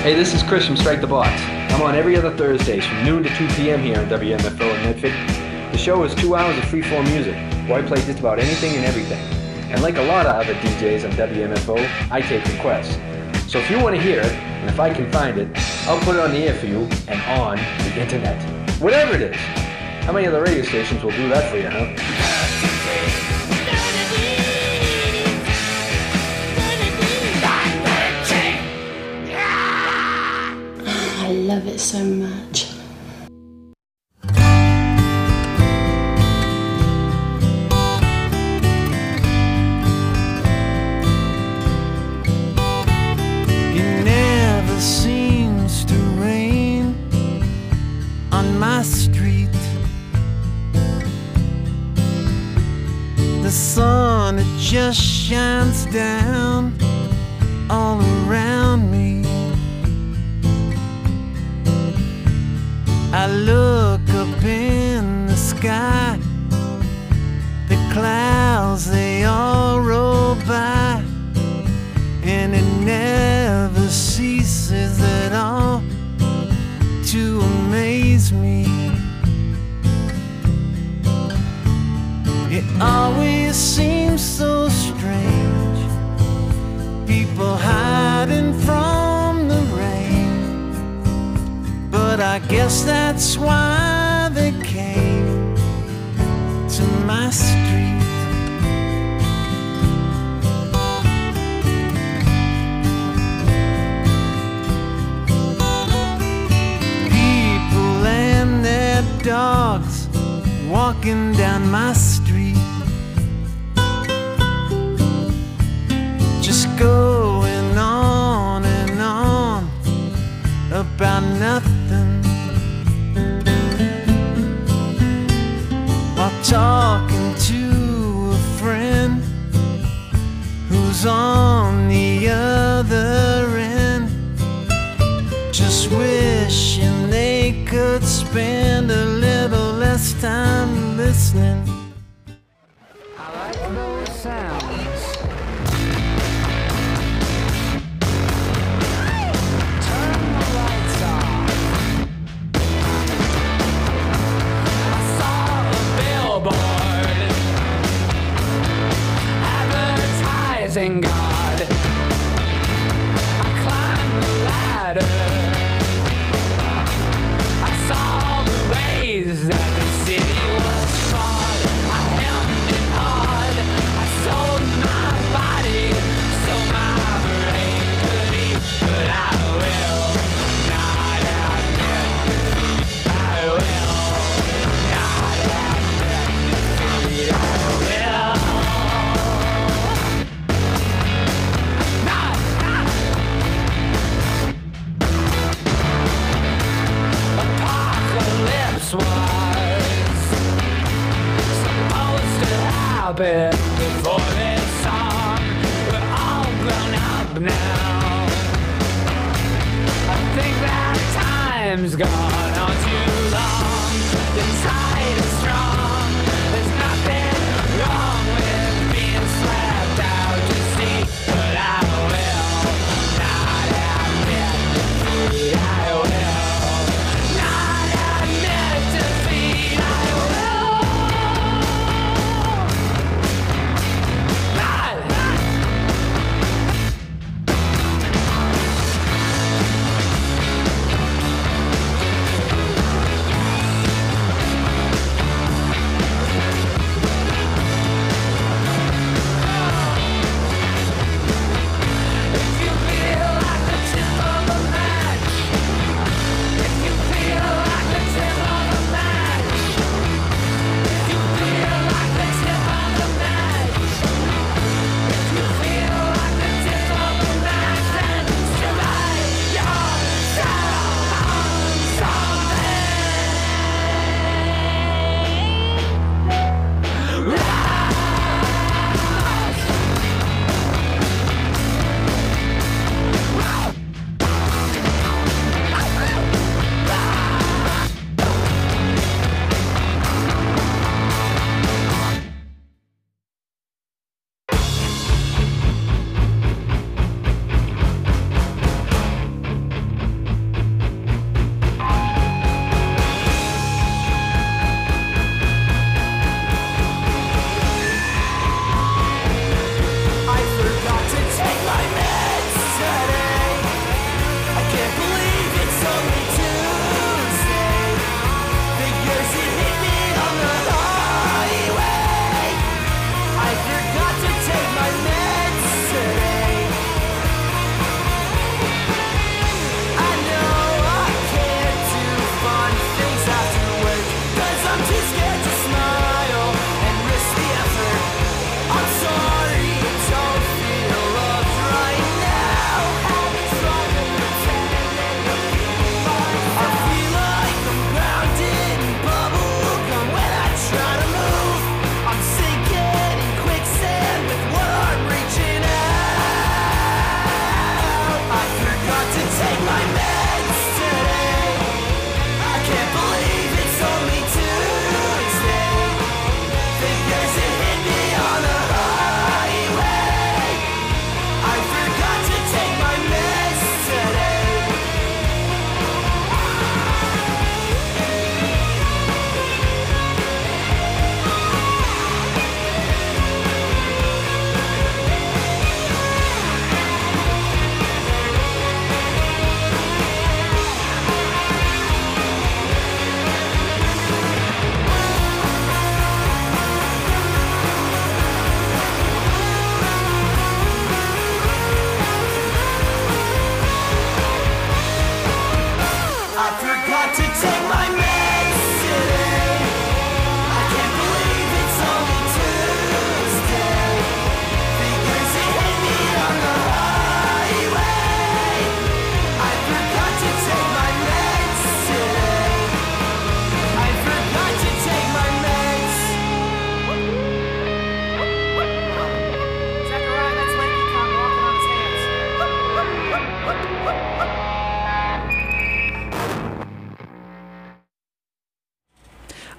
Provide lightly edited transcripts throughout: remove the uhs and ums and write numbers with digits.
Hey, this is Chris from Strike the Box. I'm on every other Thursdays from noon to 2 p.m. here on WMFO in Medford. The show is 2 hours of free-form music, where I play just about anything and everything. And like a lot of other DJs on WMFO, I take requests. So if you want to hear it, and if I can find it, I'll put it on the air for you and on the internet. Whatever it is. How many other radio stations will do that for you, huh? I love it so much. It never seems to rain on my street. The sun, it just shines down all around me. I look up in the sky, the clouds, they all roll by, and it never ceases at all to amaze me. It always seems so strange, people hiding from the rain, but I guess that's why they came to my street. People and their dogs walking down my street, just going on and on about nothing, while talking to a friend who's on the other end, just wishing they could spend a little less time listening. I like those sounds. Turn the lights off. I saw a billboard advertising God. I climbed the ladder. I saw the ways that the city was flawed. I hemmed and hawed. I sold my body so my brain could eat. But I will not admit defeat. I will not admit defeat. I will not. Apocalypse was supposed to happen before this song. We're all grown up now. I think that time's gone on too long. The tide is strong. There's nothing wrong with being slapped out to sea. But I will not admit defeat. I will not admit defeat. I will not.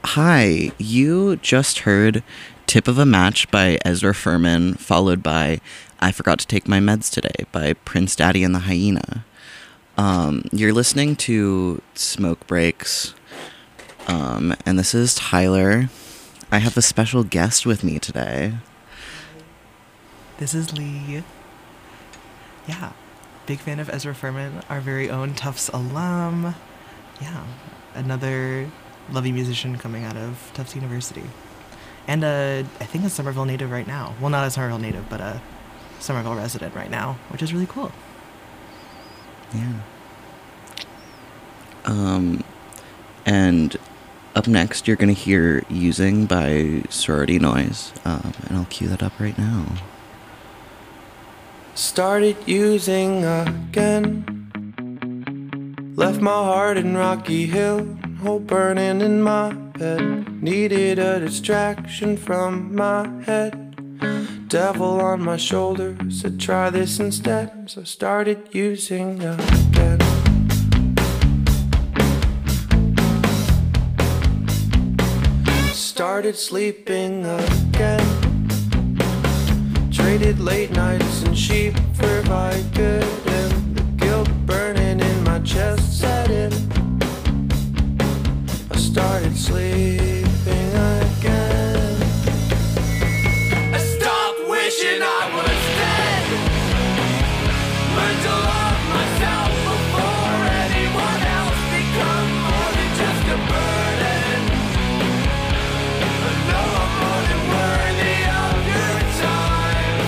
Hi, you just heard Tip of a Match by Ezra Furman, followed by I Forgot to Take My Meds Today by Prince Daddy and the Hyena. You're listening to Smoke Breaks, and this is Tyler. I have a special guest with me today. This is Lee. Yeah, big fan of Ezra Furman, our very own Tufts alum. Yeah, another lovely musician coming out of Tufts University. And I think a Somerville native right now. Well, not a Somerville native, but a Somerville resident right now, which is really cool. Yeah. And up next, you're going to hear Using by Sorority Noise, and I'll cue that up right now. Started using again. Left my heart in Rocky Hill, hope burning in my bed. Needed a distraction from my head. Devil on my shoulder said try this instead. So started using again. Started sleeping again. Traded late nights and sheep for Vicodin. And the guilt burning in my chest set in. I started sleeping again. I stopped wishing I was dead. Learned to love myself before anyone else. Become more than just a burden. I know I'm more than worthy of your time.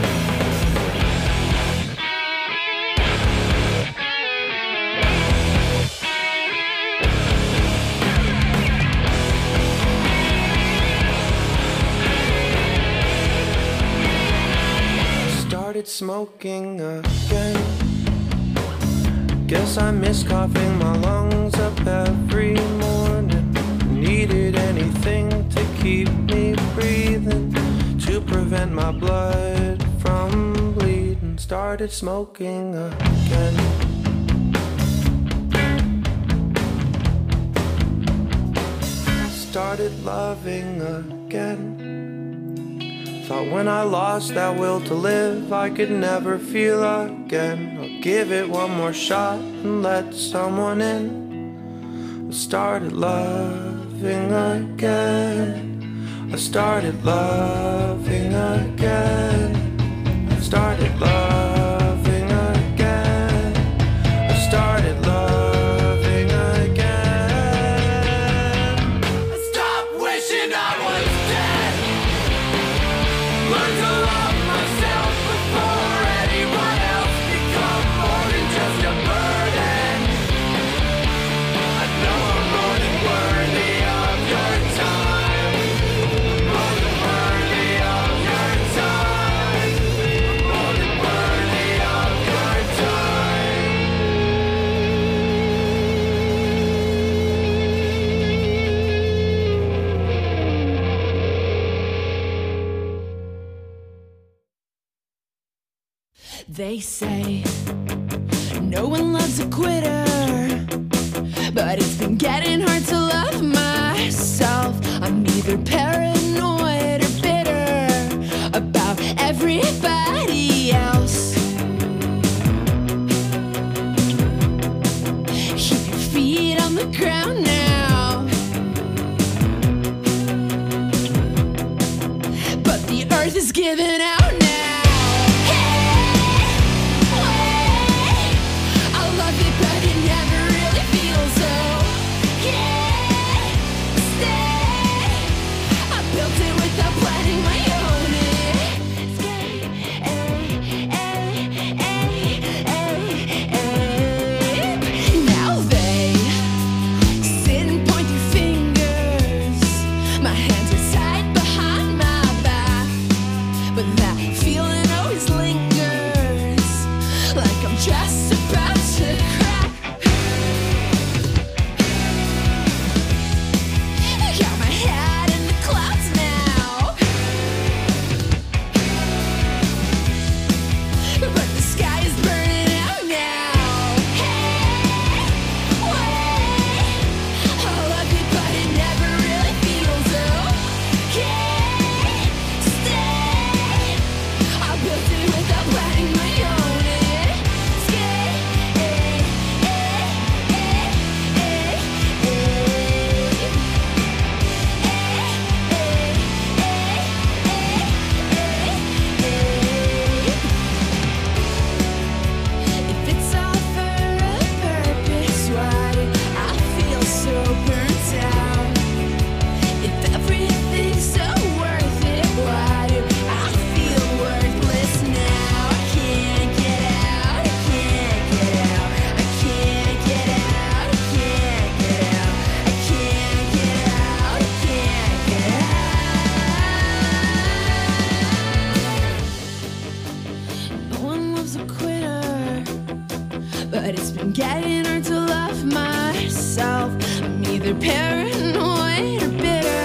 Started smoking again. Guess I miss coughing my lungs up every morning. Needed anything to keep me breathing, to prevent my blood from bleeding. Started smoking again. Started loving again. Thought when I lost that will to live, I could never feel again. I'll give it one more shot and let someone in. I started loving again. I started loving again. I started loving again. I started loving again. I stopped wishing I was dead. Learn to love myself before anyone else. Become more than just a burden. I know I'm more than worthy of your time. More than worthy of your time. More than worthy of your time. They say no one loves a quitter, but it's been getting hard to love myself. I'm either paranoid or bitter about everybody else. Keep your feet on the ground now. But the earth is giving out now. But I'm getting hard to love myself. I'm either paranoid or bitter.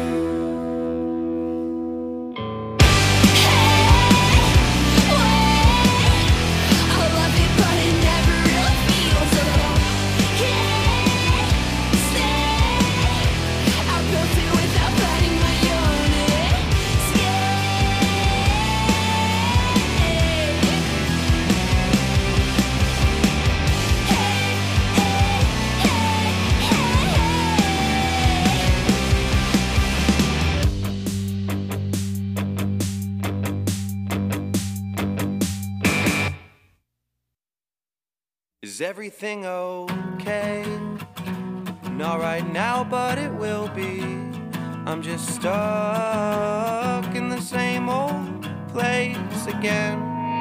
Is everything okay? Not right now, but it will be. I'm just stuck in the same old place again.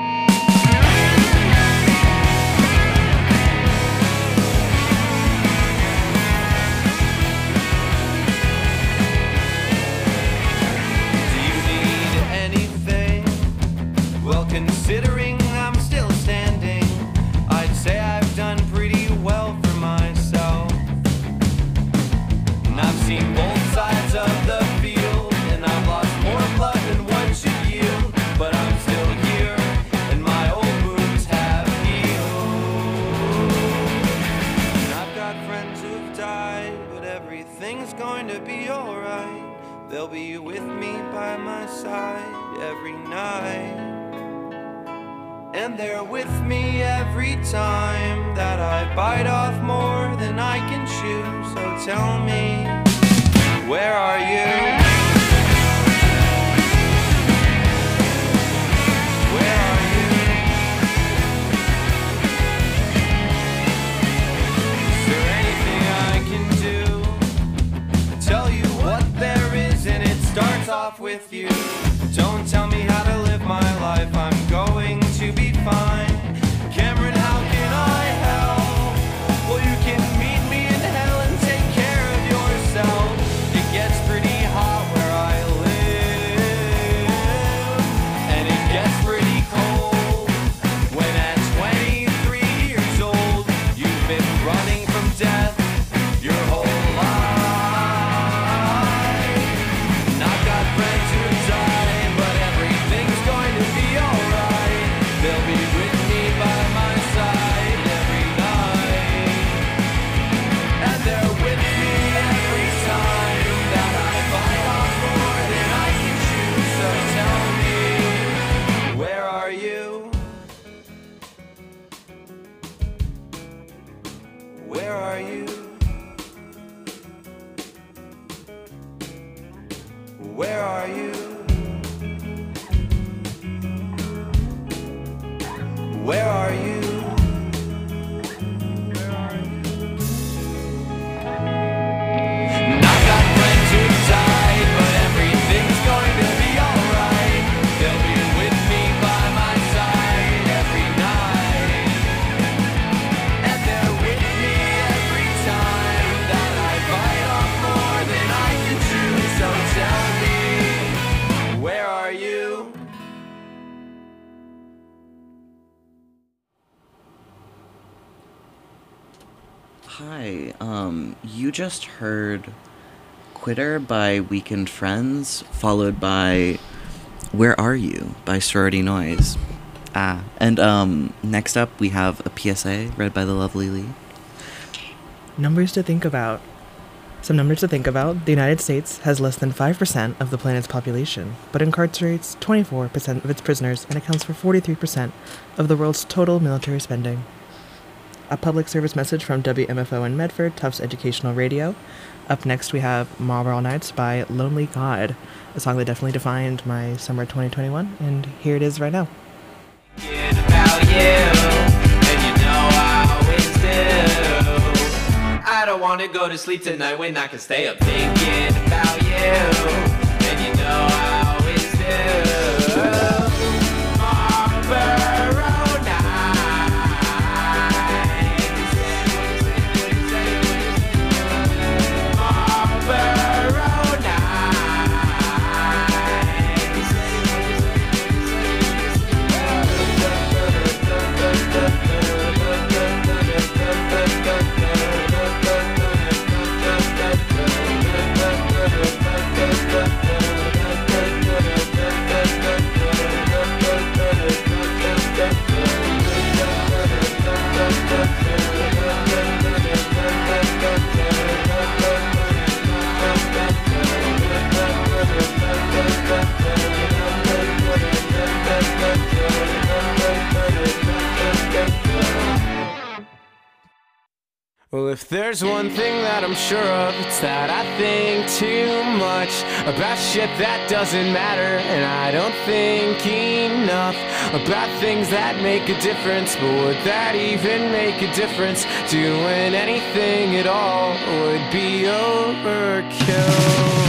Do you need anything? Well, considering I'm still standing, I'd say I've done pretty well for myself. And I've seen both sides of the field, and I've lost more blood than one should yield. But I'm still here, and my old wounds have healed. And I've got friends who've died, but everything's going to be alright. They'll be with me by my side every night. And they're with me every time that I bite off more than I can chew. So tell me, where are you? Where are you? Is there anything I can do to tell you what there is? And it starts off with you. Don't tell me how to live my life, I'm going to be fine. Cameron, how can I help? Well, you can meet me in hell and take care of yourself. It gets pretty hot where I live, and it gets pretty cold when at 23 years old you've been running from death your whole life. And I've got friends who die, but everything's going to be alright. They'll be with me by my side every night. And they're with me every time that I bite off more than I can chew. So tell me, where are you? Where are you? Where are you? Where are you? And I've got friends who died, but everything's going to be alright. They'll be with me by my side every night. And they're with me every time that I bite off more than I can chew. So tell me, where are you? Hi, you just heard Quitter by Weekend Friends, followed by Where Are You by Sorority Noise. And next up we have a PSA read by the lovely Lee. Numbers to think about. Some numbers to think about. The United States has less than 5% of the planet's population, but incarcerates 24% of its prisoners and accounts for 43% of the world's total military spending. A public service message from WMFO in Medford, Tufts Educational Radio. Up next we have Marlboro Nights by Lonely God, a song that definitely defined my summer 2021, and here it is right now. Thinking about you, and you know I always do. I don't wanna go to sleep tonight when I can stay up thinking about you, and you know I always do. Marlboro Nights, Marlboro Nights. Well, if there's one thing that I'm sure of, it's that I think too much about shit that doesn't matter, and I don't think enough about things that make a difference. But would that even make a difference? Doing anything at all would be overkill.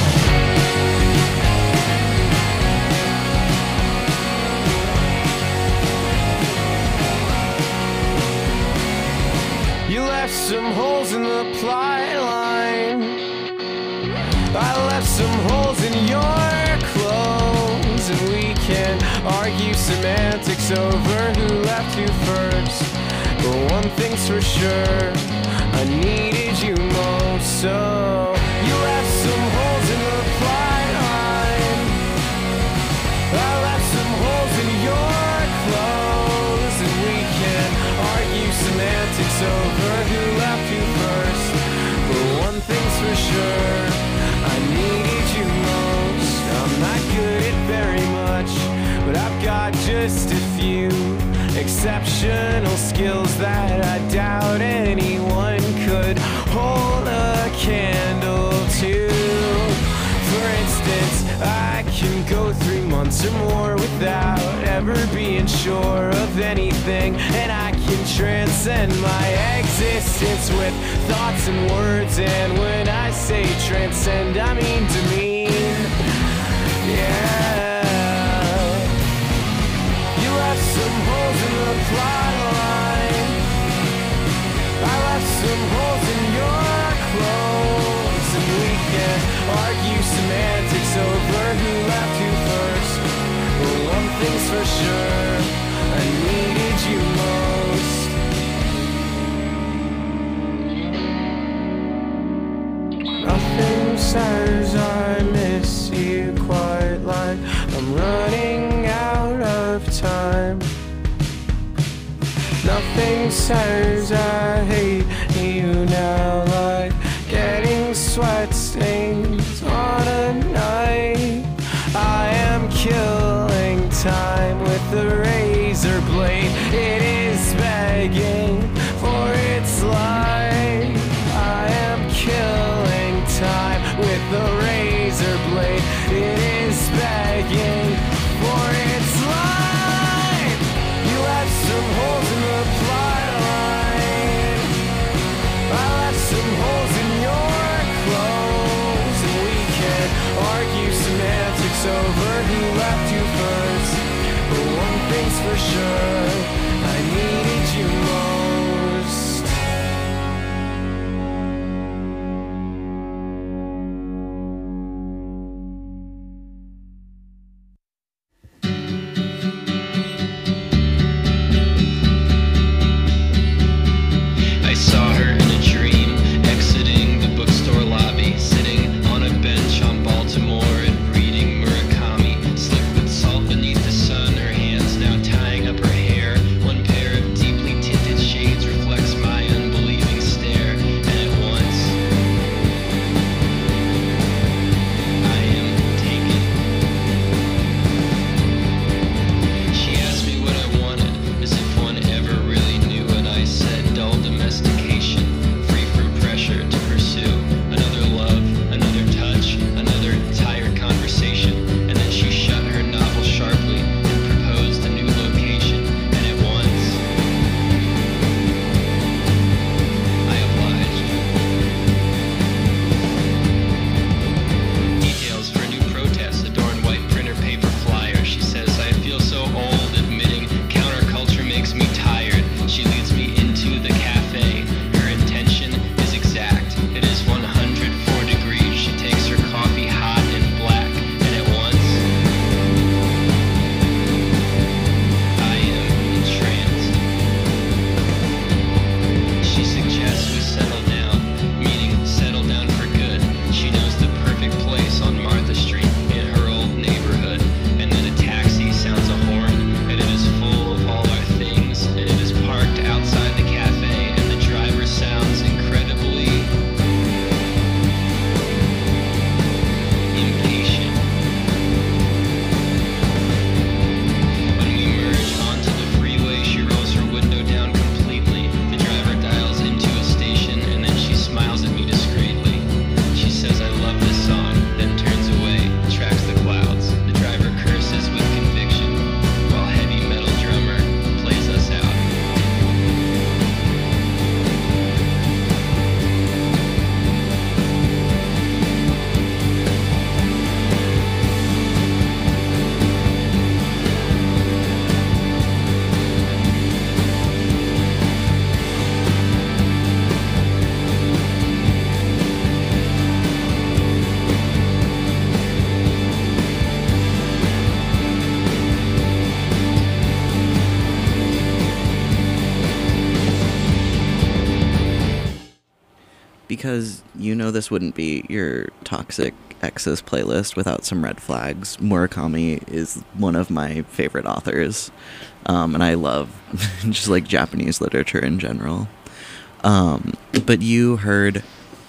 You left some holes in the plot line. I left some holes in your clothes, and we can argue semantics over who left who first. But one thing's for sure, I needed you most. So you left some holes in the plot line. I left some holes in your clothes, and we can argue semantics over who left who first. But one thing's for sure, I needed you most. I'm not good at very much, but I've got just a few exceptional skills that I doubt anyone could hold a candle to. For instance, I can go 3 months or more without ever being sure of anything, and I can transcend my existence with thoughts and words. And when I say transcend, I mean demean. Yeah. You left some holes in the plot line. I left some holes in your clothes, and we can argue semantics over who left who first. But one thing's for sure, I needed you most. Nothing says I miss you quite like I'm running out of time. Nothing says I hate you now like getting sweat stains on a night. I am killing time with a razor blade. It is begging for its life. I am killing time with a razor blade. It is begging for its life. You left some holes in the plot line. I left some holes in your clothes, and we can argue semantics over who left you first. But one thing's for sure, I needed you most. I saw her in a dream, exiting the bookstore lobby, sitting on a bench on Baltimore and reading Murakami. Slick with salt beneath the sun, her hands now tying up her hair. One pair of deep because you know this wouldn't be your toxic exes playlist without some red flags. Murakami is one of my favorite authors, and I love just like Japanese literature in general. But you heard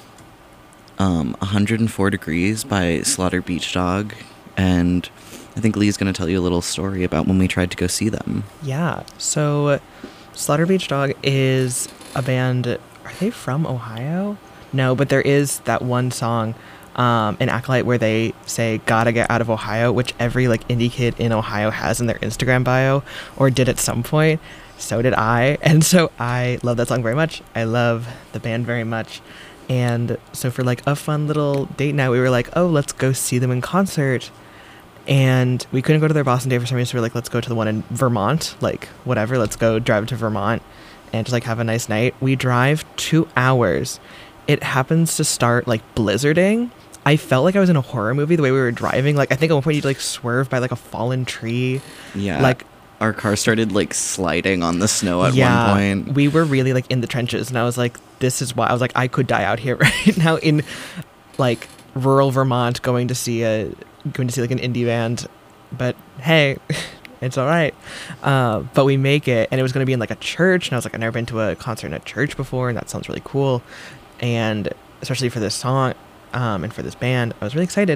104 Degrees by Slaughter Beach Dog, and I think Lee's going to tell you a little story about when we tried to go see them. Yeah, so Slaughter Beach Dog is a band. Are they from Ohio? No, but there is that one song in Acolyte where they say "Gotta get out of Ohio," which every like indie kid in Ohio has in their Instagram bio or did at some point. So did I, and so I love that song very much. I love the band very much, and so for like a fun little date night, we were like, oh, let's go see them in concert. And we couldn't go to their Boston date for some reason, so we were like, let's go to the one in Vermont, like whatever, let's go drive to Vermont and just like have a nice night. We drive 2 hours. It happens to start like blizzarding. I felt like I was in a horror movie the way we were driving. Like I think at one point you'd like swerve by like a fallen tree. Yeah. Like our car started like sliding on the snow at yeah, one point. We were really like in the trenches, and I was like, this is why I was like, I could die out here right now in like rural Vermont going to see like an indie band, but hey, it's all right. But we make it, and it was going to be in like a church, and I was like, I've never been to a concert in a church before, and that sounds really cool, and especially for this song and for this band, I was really excited.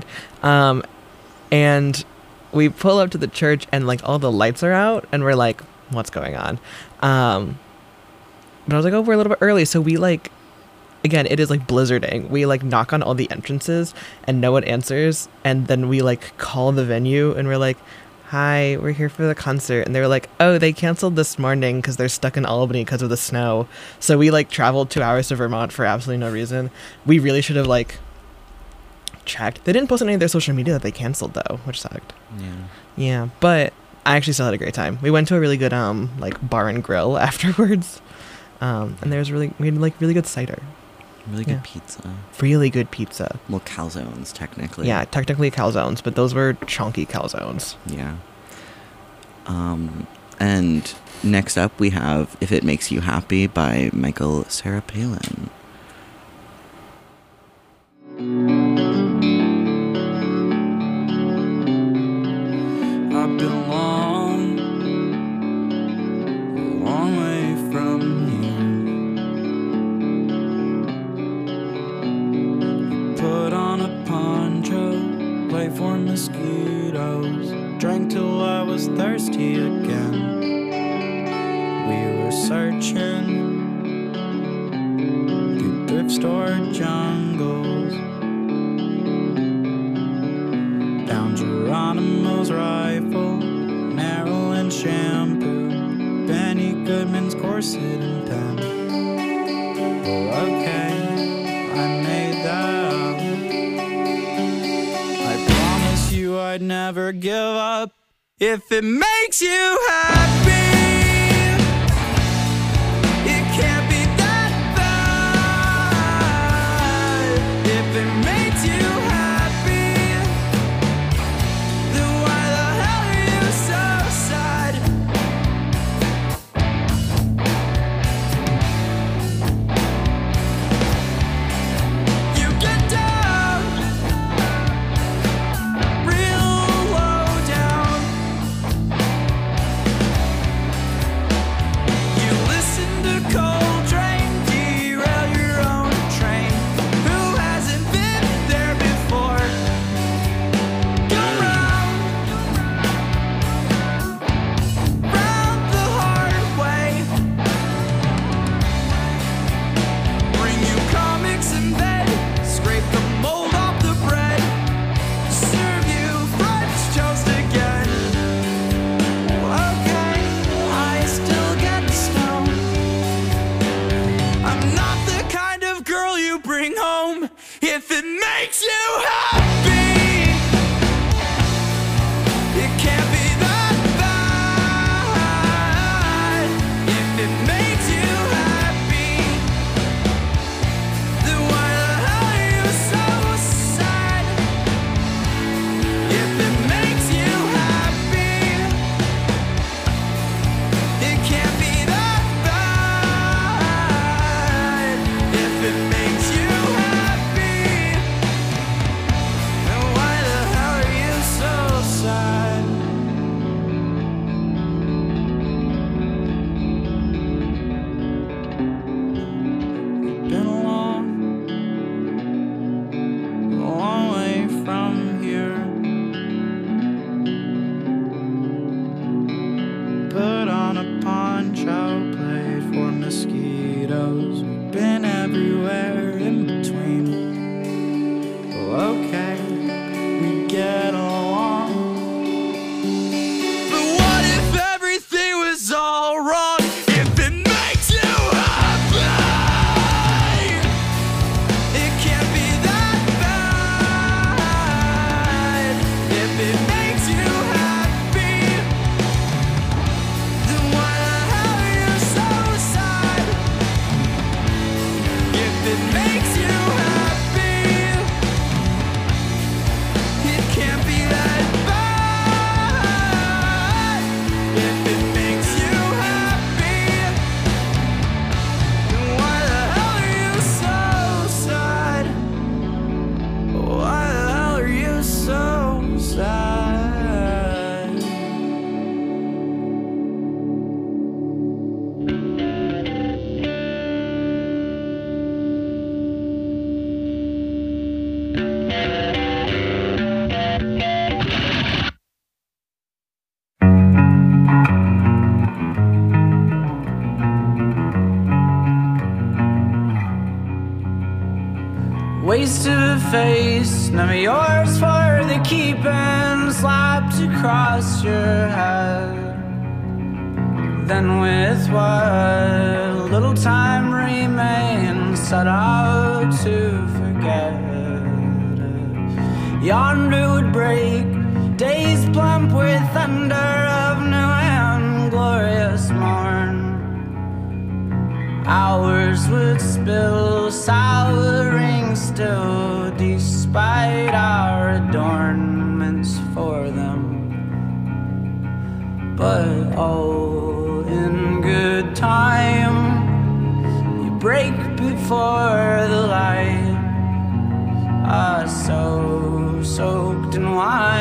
And we pull up to the church, and like all the lights are out, and we're like, what's going on? But I was like, oh, we're a little bit early, so we like, again, it is like blizzarding. We like knock on all the entrances and no one answers, and then we like call the venue and we're like, hi, we're here for the concert, and they were like, oh, they canceled this morning because they're stuck in Albany because of the snow. So we like traveled 2 hours to Vermont for absolutely no reason. We really should have like checked. They didn't post on any of their social media that they canceled though, which sucked. Yeah, but I actually still had a great time. We went to a really good like bar and grill afterwards, and we had like really good cider. Really good pizza. Really good pizza. Well, calzones, technically. Yeah, technically calzones, but those were chunky calzones. Yeah. And next up we have If It Makes You Happy by Michael Sarah Palin. I've been a long way from here. Put on a poncho, play for mosquitoes, drank till I was thirsty again. We were searching through thrift store jungles, found Geronimo's rifle, Maryland shampoo, Benny Goodman's corset and pen. Well, okay, I made that up. I promise you I'd never give up. If it makes you happy, it can't be that bad. If it makes you happy, then why the hell are you so sad? You get down, real low down. It can't be that bad if it makes you happy. Then why the hell are you so sad? Why the hell are you so sad? Waste of a face, never yours for the keeping, slapped across your head. Then with what little time remains, set out to forget it. Yonder would break, days plump with thunder of new and glorious morn. Hours would spill, souring still, despite our adornments for them. But oh, in good time, you break before the light. So soaked in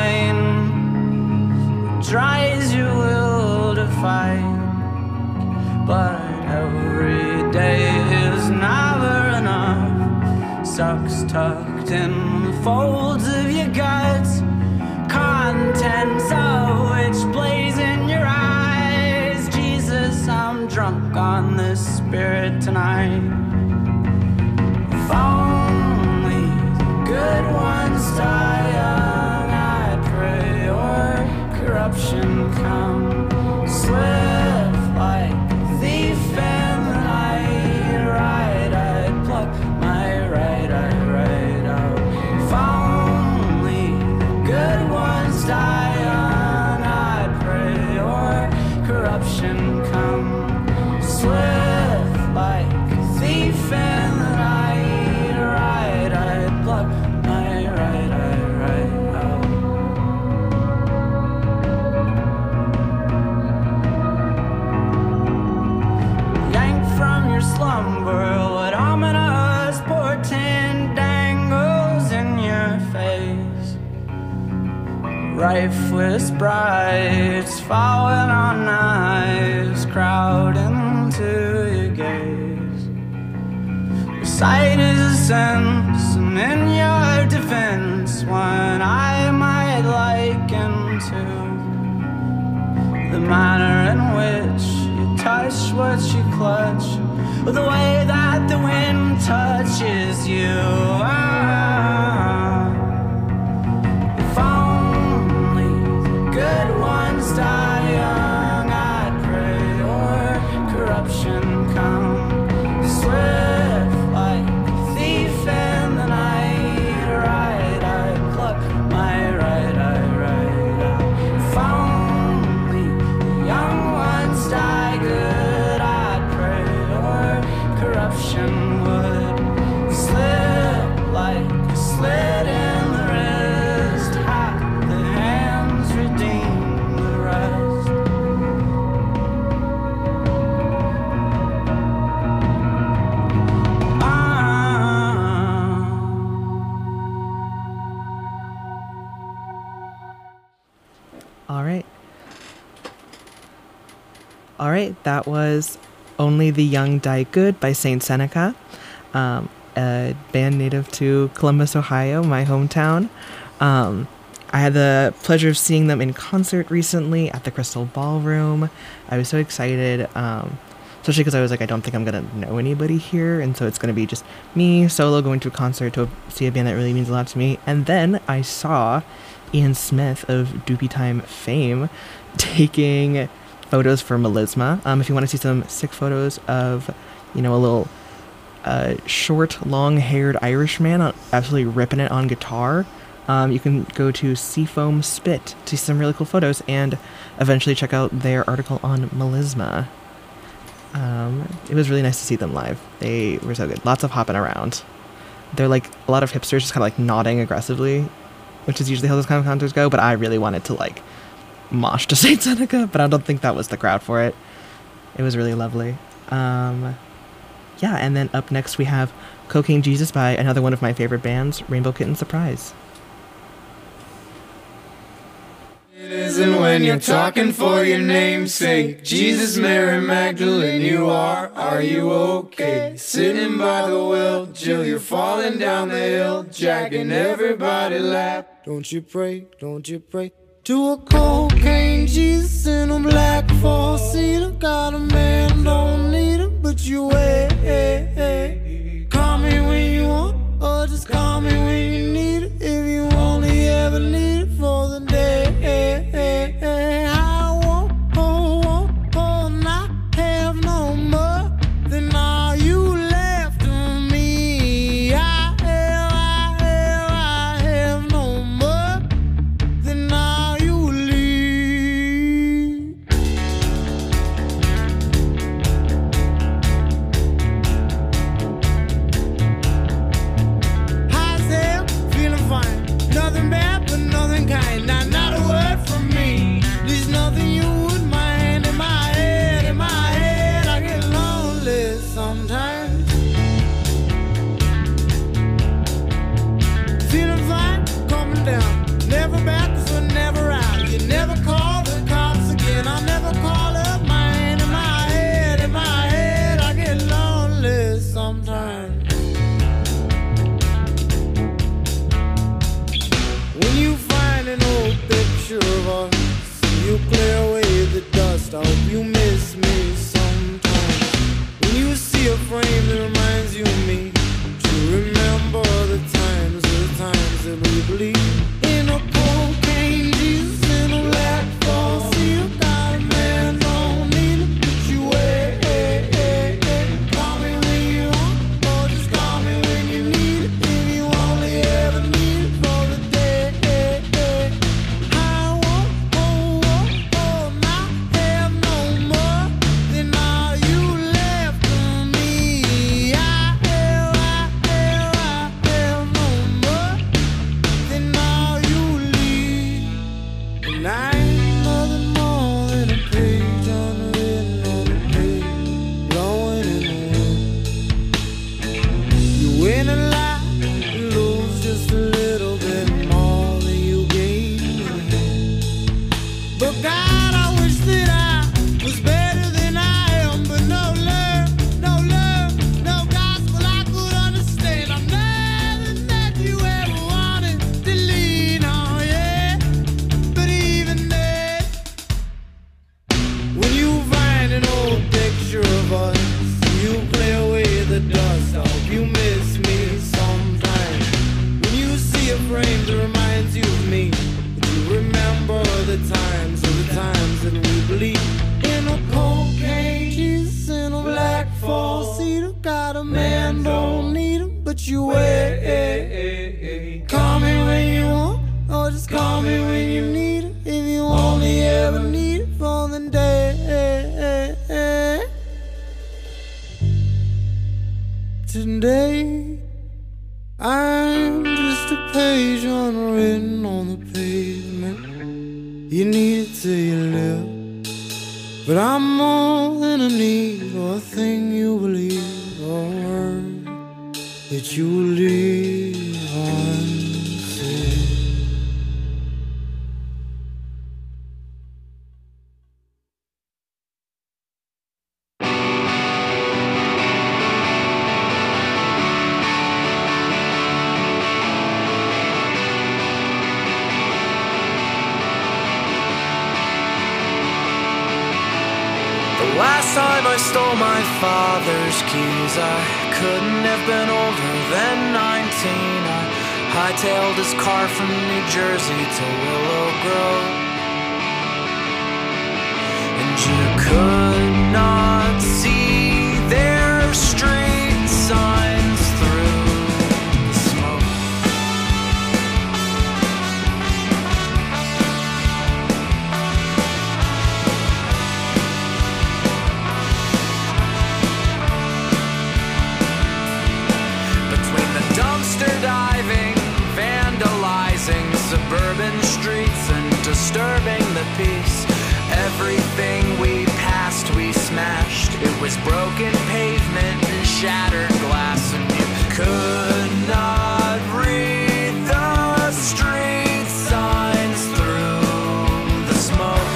wine, dries your will to fight. But every day is never enough. Sucks tucked in the folds of your guts, contents of which blaze in your eyes. Jesus, I'm drunk on this spirit tonight. If only the good ones die young, I pray your corruption come swift like a thief in the night. Right, I'd pluck my right eye out. If only the good ones die young, I pray your corruption come swift like a thief in the night. Right, I'd pluck my right eye out. Yanked from your slumber, what ominous portent dangles in your face? Rife with sprites falling on knives, crowding to your gaze. Your sight is a sense, and in your defense, one I might liken to the manner in which you touch what you clutch, or the way that the wind touches you. If only the good ones die young, I'd pray your corruption come swift like a thief in the night. Right, I'd pluck my right eye out. If only the young ones die good, I'd pray your corruption would slip like a slit in the wrist. Hack the hands, redeem the rest. All right, that was Only the Young Die Good by Saint Seneca, a band native to Columbus, Ohio, my hometown. I had the pleasure of seeing them in concert recently at the Crystal Ballroom. I was so excited, especially because I was like, I don't think I'm going to know anybody here, and so it's going to be just me solo going to a concert to see a band that really means a lot to me. And then I saw Ian Smith of Doopy Time fame taking photos for Melisma. If you want to see some sick photos of, a little short, long-haired Irishman absolutely ripping it on guitar, you can go to Seafoam Spit to see some really cool photos and eventually check out their article on Melisma. It was really nice to see them live. They were so good. Lots of hopping around. They're like a lot of hipsters just kind of like nodding aggressively which is usually how those kind of concerts go, but I really wanted to, like, mosh to Saint Seneca, but I don't think that was the crowd for it. It was really lovely. Yeah, and then up next we have Cocaine Jesus by another one of my favorite bands, Rainbow Kitten Surprise. It isn't when you're talking for your namesake. Jesus, Mary Magdalene, you are you okay? Sitting by the well, Jill, you're falling down the hill, jacking everybody lap. Don't you pray to a cocaine Jesus in a black four-seater. Got a man, don't need him, but you wait. Call me when you want, or just call me when you need it. If you only ever need it for the day. I won't not have no more than all you left of me. I have no more than all you leave. How's hell? Feeling fine. Nothing bad, but nothing kind. Not a word from me. There's nothing you would mind. In my head, I get lonely sometimes. Feeling fine, coming down. Never back, 'cause we're never out. You never call the cops again. I'll never call up mine. In my head, I get lonely sometimes. When you find an old picture of us, you clear away the dust. I hope you miss me sometimes. When you see a frame that reminds you of me, to remember the times that we believe in a cocaine Jesus in a black four-seater. Got a man, don't need him, but you wait. Call me when you want, or just call me when you need it. If you only ever need it for the day. I won't not have no more than all you left of me. I have no more than all you leave. And I ain't nothing more than a page unwritten on the page, blowing in the wind. You win a lot and lose just a little bit more than you gave me. But God, I wish that I was better than I am. But no love, no gospel I could understand. I'm nothing that you ever wanted to lean on, yeah. But even then, when you find an old picture of us, you clear away the dust. I hope you miss me sometimes. When you see a frame that reminds you of me, but you remember the times that we believe in a cocaine Jesus in a black four-seater. Got a man, don't need him, but you wait. Call me when you want, or just call me when you need it. If you only ever need it for the day. Today, I'm just a page unwritten on the pavement. You need it till you live, but I'm more than a need or a thing you believe or a word that you leave unsaid. Last time I stole my father's keys, I couldn't have been older than 19. I hightailed his car from New Jersey to Willow Grove, and you could not see their street signs through the smoke. Dumpster diving, vandalizing, It was broken pavement and shattered glass, and you could not read the street signs through the smoke.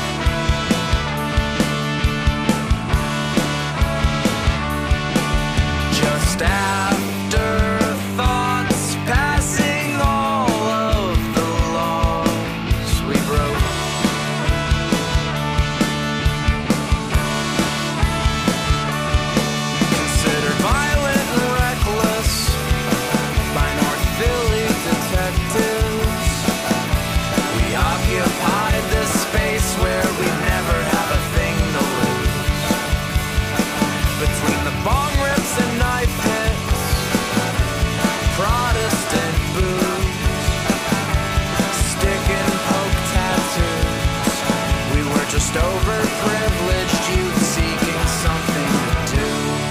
Just afterthoughts passing all of the laws we broke. Considered violent and reckless by North Philly detectives. We occupied this space where we never have a thing to lose. Between the bong rips and knife hits, Protestant booze, stick and poke tattoos. We were just overprivileged youth seeking something to do.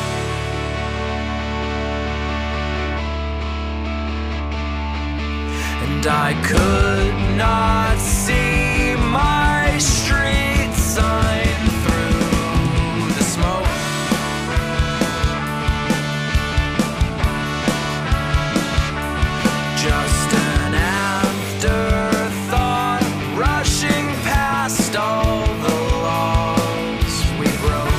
And I could not see my street sign through the smoke. Just an afterthought rushing past all the laws we broke.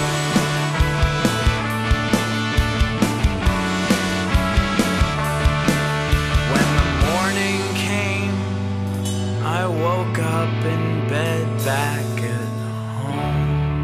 When the morning came, I woke up in bed back at home.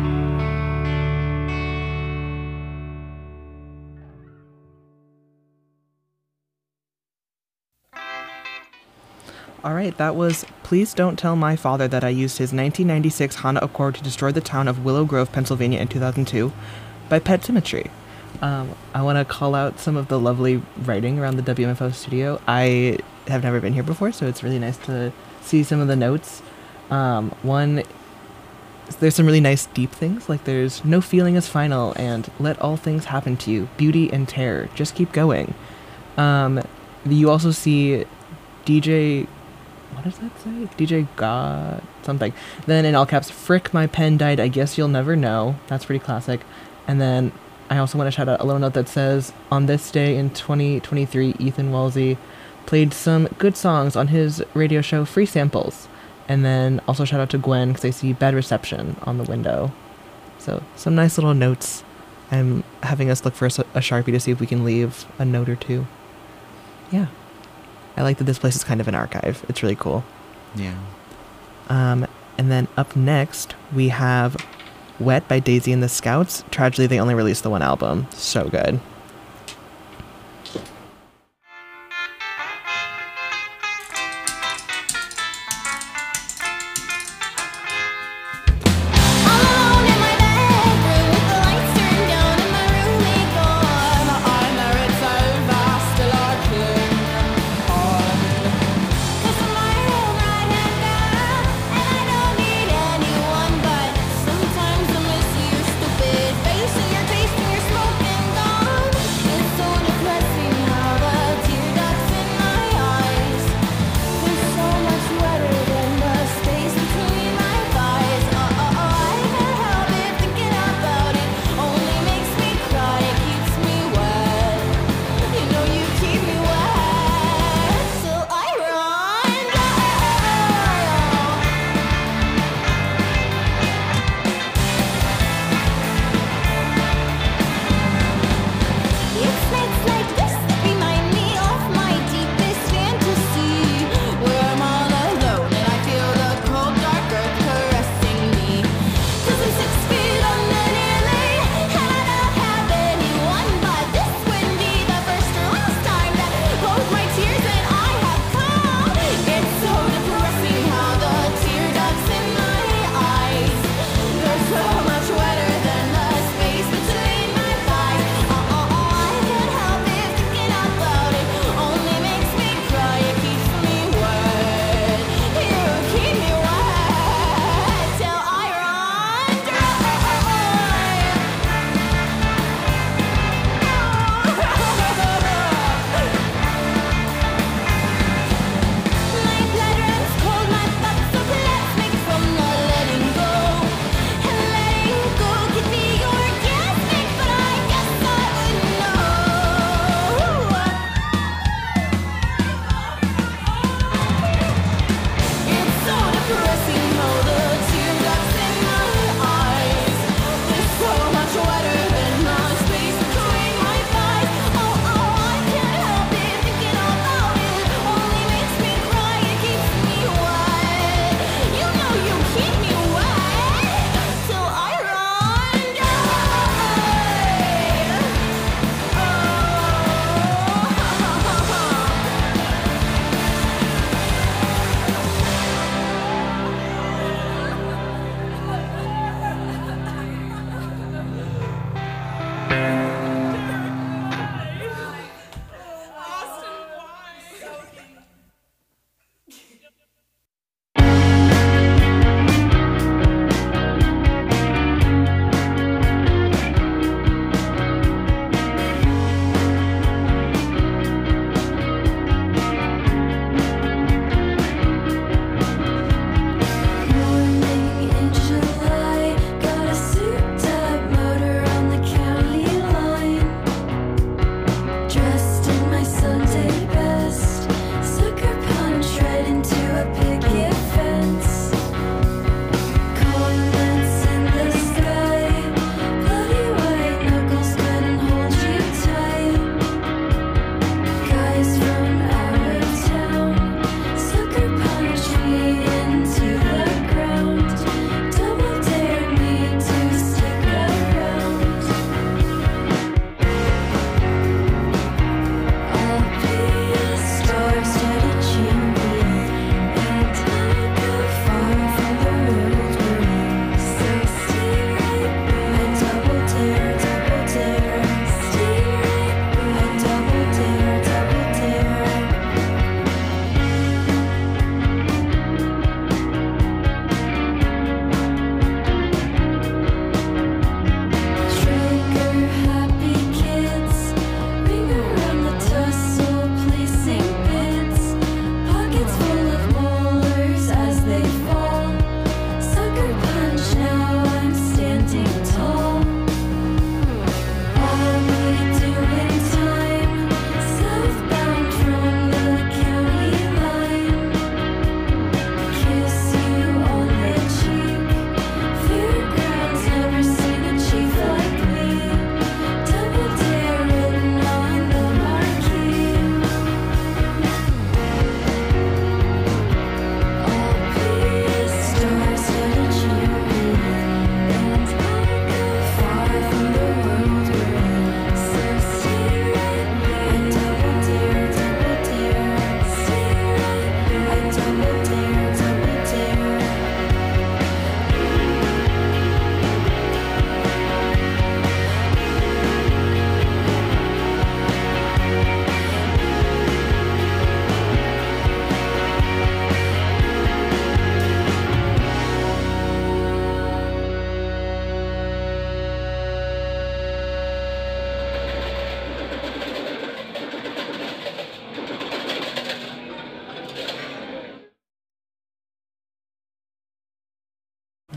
All right, that was Please Don't Tell My Father That I Used His 1996 Honda Accord to Destroy the Town of Willow Grove, Pennsylvania in 2002 by Pet Symmetry. I want to call out some of the lovely writing around the WMFO studio. I have never been here before, so it's really nice to see some of the notes. One, there's some really nice deep things, like there's No Feeling is Final and Let All Things Happen to You, Beauty and Terror, Just Keep Going. You also see DJ... What does that say? DJ God something. Then in all caps, Frick, my pen died, I guess you'll never know. That's pretty classic. And then I also want to shout out a little note that says, on this day in 2023, Ethan Wellesley played some good songs on his radio show Free Samples. And then also shout out to Gwen because I see Bad Reception on the window. So some nice little notes. I'm having us look for a Sharpie to see if we can leave a note or two. Yeah. I like that this place is kind of an archive. It's really cool. Yeah. And then up next, we have Wet by Daisy and the Scouts. Tragically, they only released the one album. So good. Alone in my bedroom with the lights turned down and my roommate gone. I know it's so vast, still I cling on. 'Cause I'm my own right-hand girl, and I don't need anyone, but sometimes I miss your stupid face and your taste and your smoking gun.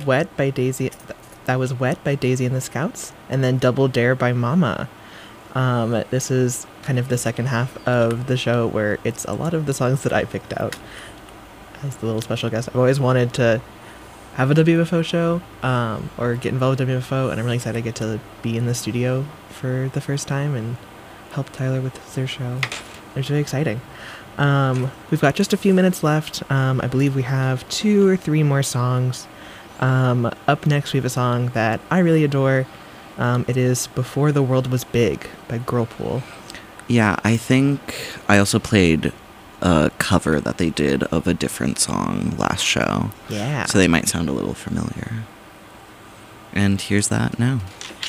Wet by Daisy. That was Wet by Daisy and the Scouts, and then Double Dare by Mama. This is kind of the second half of the show where it's a lot of the songs that I picked out as the little special guest. I've always wanted to have a WFO show, or get involved with WFO, and I'm really excited I get to be in the studio for the first time and help Tyler with their show. It's really exciting. We've got just a few minutes left. I believe we have 2 or 3 more songs. Up next we have a song that I really adore. It is Before the World Was Big by Girlpool. Yeah, I think I also played a cover that they did of a different song last show. Yeah. So they might sound a little familiar. And here's that now.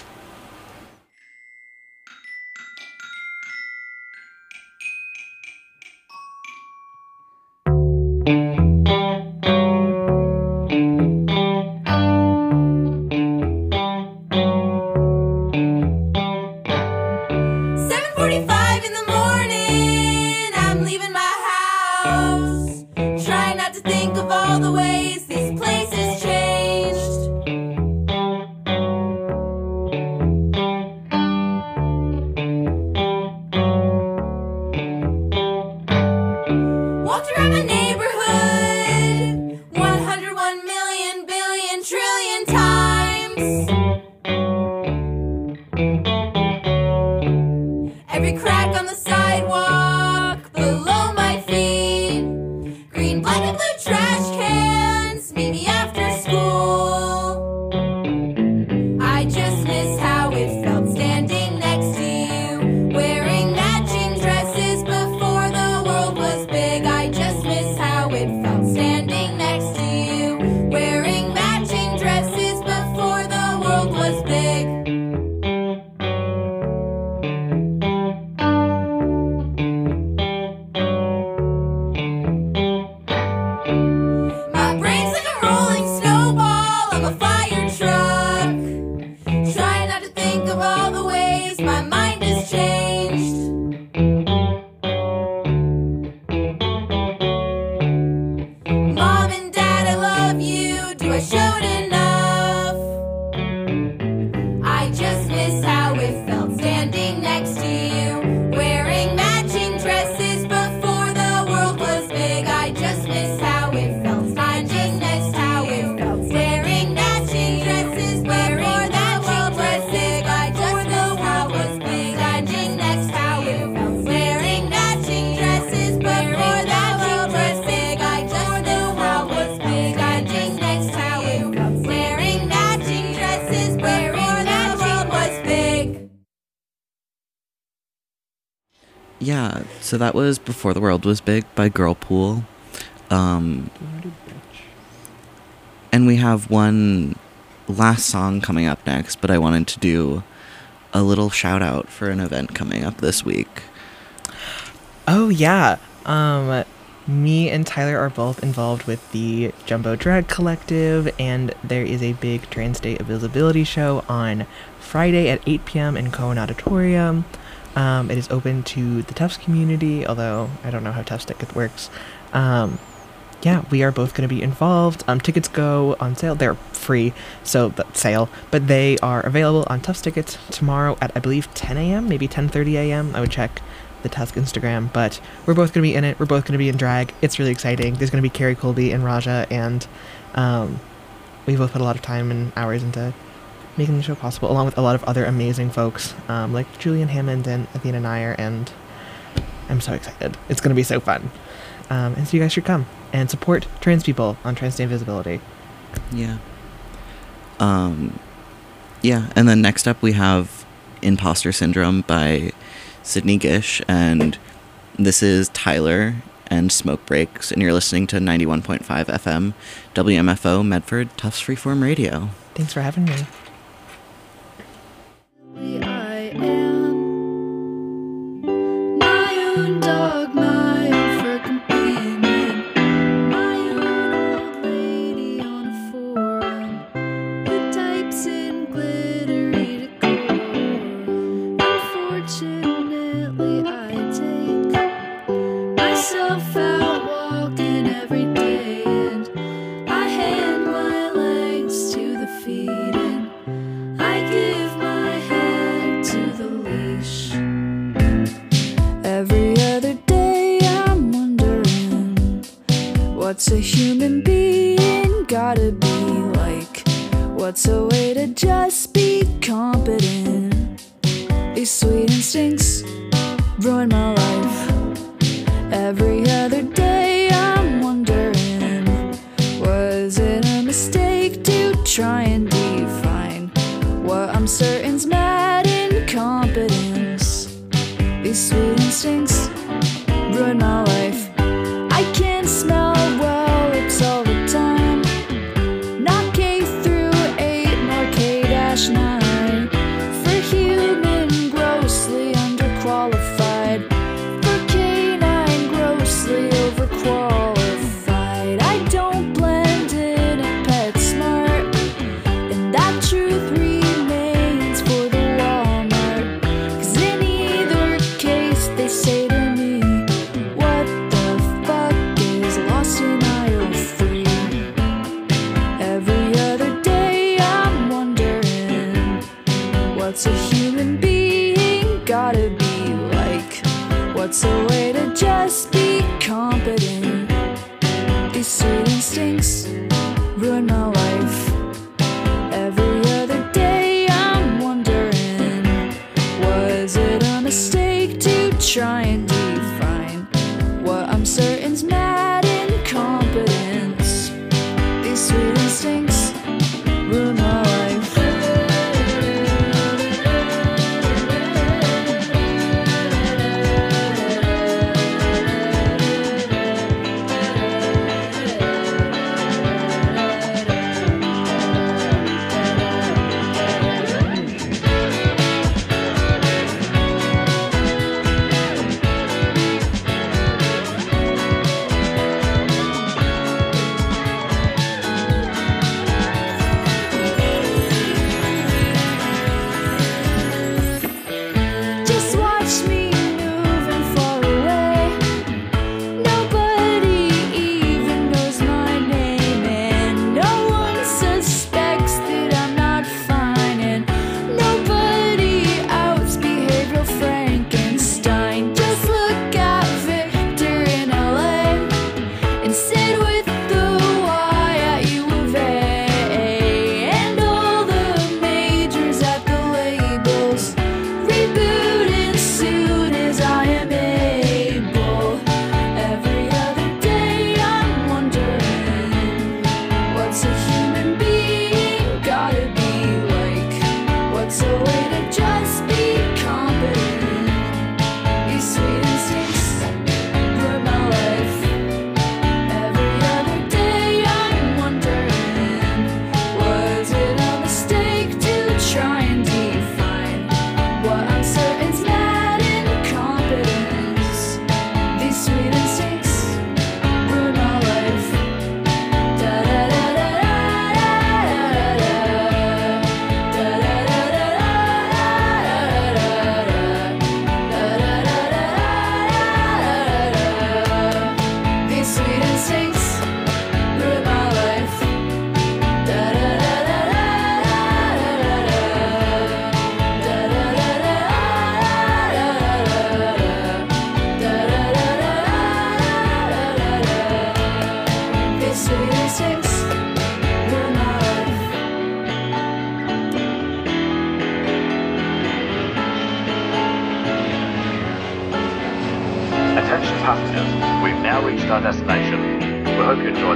Yeah, so that was Before the World Was Big by Girlpool. And we have one last song coming up next, but I wanted to do a little shout out for an event coming up this week. Oh, yeah. Me and Tyler are both involved with the Jumbo Drag Collective, and there is a big Trans Day of Visibility show on Friday at 8 p.m. in Cohen Auditorium. It is open to the Tufts community, although I don't know how Tufts Ticket works. Yeah, we are both going to be involved. Tickets go on sale. They're free, so but they are available on Tufts Tickets tomorrow at, I believe, 10 a.m., maybe 10:30 a.m. I would check the Tusk Instagram, but we're both going to be in it. We're both going to be in drag. It's really exciting. There's going to be Carrie Colby and Raja, and we both put a lot of time and hours into making the show possible, along with a lot of other amazing folks, like Julian Hammond and Athena Nair, and I'm so excited. It's going to be so fun. And so you guys should come and support trans people on Trans Day of Visibility. Yeah. Yeah, and then next up we have Imposter Syndrome by Sydney Gish, and this is Tyler and Smoke Breaks, and you're listening to 91.5 FM, WMFO, Medford, Tufts Freeform Radio. Thanks for having me. I am my own dog, my own fur companion, my own old lady on a forum who types in glittery decor. Unfortunately, I take myself out walking every day, and I hand my legs a human being gotta be like? What's a way to just be competent? These sweet instincts ruin my life. Every other day I'm wondering, was it a mistake to try and define what I'm certain's mad incompetence? These sweet instincts ruin my life. I can't smell well lips all the time. Not K through 8 nor K-9. For human, grossly underqualified. For K9, grossly overqualified. I don't blend in at PetSmart, and that truth remains for the Walmart. 'Cause in either case they say to me, what the fuck is lost in aisle 3? Every other day I'm wondering, what's a human being gotta be like? What's a way to just be competent? These sweet instincts ruin my life. Every other day I'm wondering, was it a mistake to try and define what I'm certain's mad incompetence? These sweet instincts ruin my life. Just watch me moving far away. Nobody even knows my name, and no one suspects that I'm not fine, and nobody outs behavioral Frankenstein. Just look at Victor in LA and sit with the Y at U of A, and all the majors at the labels. Rebooting soon as I am able. Every other day I'm wondering, what's a human being gotta be like? What's a way to just be competent? These sweet instincts ruin my life. Every other day I'm wondering, was it a mistake to try and define what I'm certain's mad incompetence? These sweet instincts ruin my life. Da da da da da da da da da da These sweet instincts ruin my life. Da da da da These sweet instincts ruin my life. Attention passengers, we've now reached our destination. We hope you enjoyed